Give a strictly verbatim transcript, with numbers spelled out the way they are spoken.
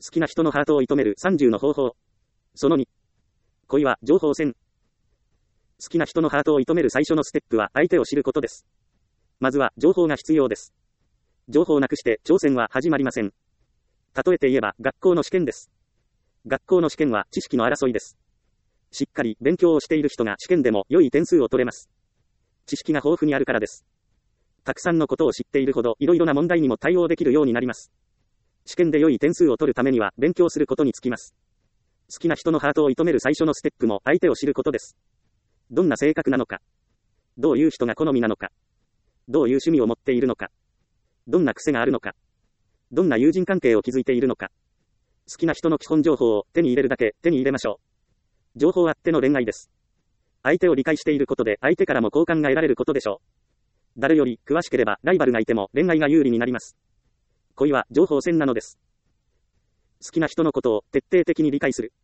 好きな人のハートを射止めるさんじゅうの方法。そのに。恋は情報戦。好きな人のハートを射止める最初のステップは相手を知ることです。まずは情報が必要です。情報なくして挑戦は始まりません。例えて言えば学校の試験です。学校の試験は知識の争いです。しっかり勉強をしている人が試験でも良い点数を取れます。知識が豊富にあるからです。たくさんのことを知っているほどいろいろな問題にも対応できるようになります。試験で良い点数を取るためには勉強することにつきます。好きな人のハートを射止める最初のステップも相手を知ることです。どんな性格なのか。どういう人が好みなのか。どういう趣味を持っているのか。どんな癖があるのか。どんな友人関係を築いているのか。好きな人の基本情報を手に入れるだけ手に入れましょう。情報あっての恋愛です。相手を理解していることで相手からも好感が得られることでしょう。誰より詳しければライバルがいても恋愛が有利になります。恋は情報戦なのです。好きな人のことを徹底的に理解する。